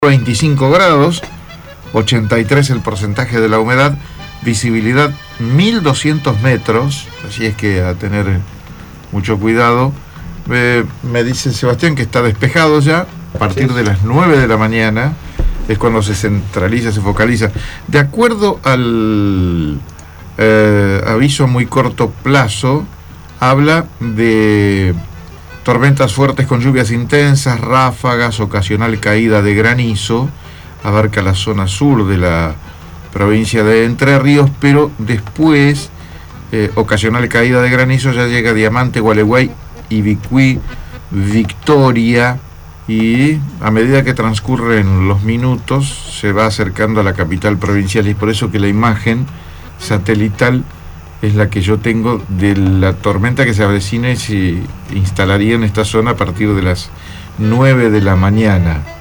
25 grados, 83 el porcentaje de la humedad, visibilidad 1200 metros, así es que a tener mucho cuidado. Me dice Sebastián que está despejado ya, a partir de las 9 de la mañana es cuando se centraliza, se focaliza. De acuerdo al aviso a muy corto plazo, habla de tormentas fuertes con lluvias intensas, ráfagas, ocasional caída de granizo. Abarca la zona sur de la provincia de Entre Ríos, pero después, ocasional caída de granizo, ya llega Diamante, Gualeguay, Ibicuí, Victoria, y a medida que transcurren los minutos se va acercando a la capital provincial, y por eso que la imagen satelital es la que yo tengo de la tormenta que se avecina y se instalaría en esta zona a partir de las 9 de la mañana.